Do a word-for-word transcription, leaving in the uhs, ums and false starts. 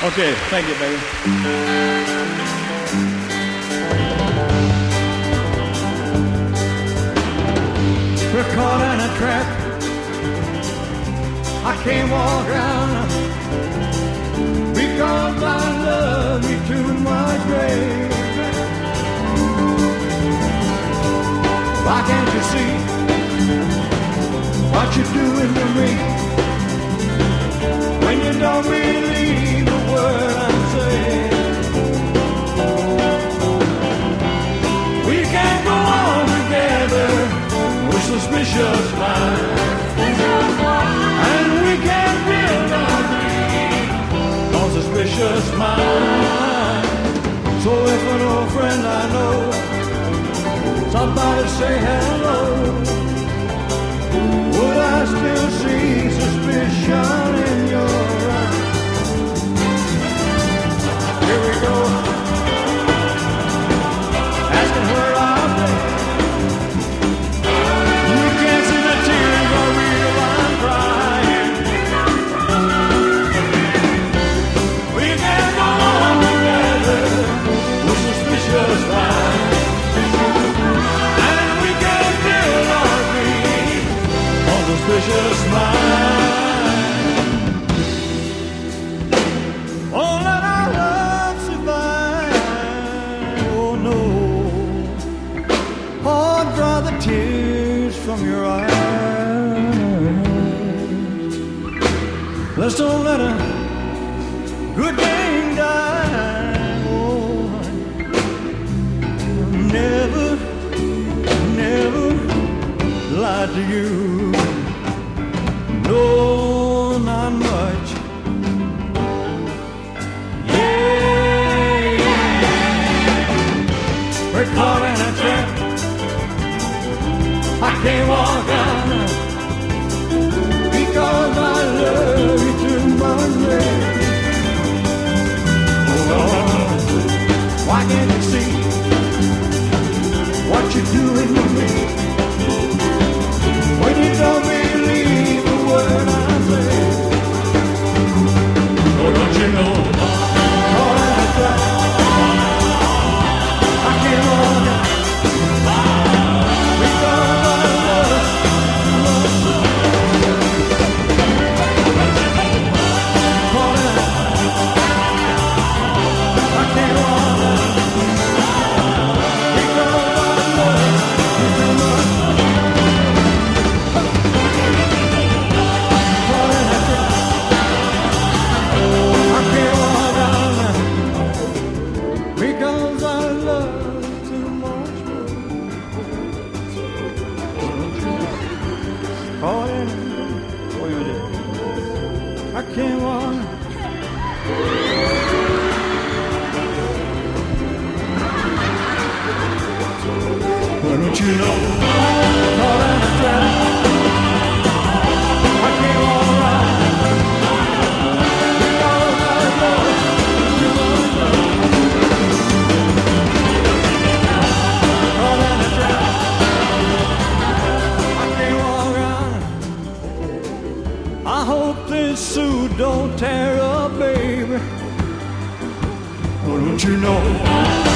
Okay, thank you, baby. We're caught in a trap. I can't walk around because I love you too much, baby. Why can't you see what you're doing to me when you don't believe a word I'm saying? We can't go on together with suspicious minds, and we can't build our dreams on suspicious minds. So if an old friend I know, somebody say hello, would I still see suspicion in your eyes? Here we go, asking where I've been. You can't see the tears are real, I'm crying. We can't go on together with suspicious minds. Suspicious mind. Oh, let our love survive. Oh no. Oh, dry the tears from your eyes. Let's don't let a good thing die. Oh, never, never lied to you. No, not much. Yeah, yeah. We're caught in a trap. I can't walk out because I love you too much, baby. Oh Lord, why can't you see what you're doing to me when you don't believe what I say? Oh, don't you know? All I try, I can't walk out because I love you. All I, I can't walk out because I love you too much. Because I love you too much. Caught in it. What you do? I can't walk. Why don't you know? Caught in a trap. I can't walk around because I love you too much. I hope this suit don't tear up, baby. Oh, don't you know?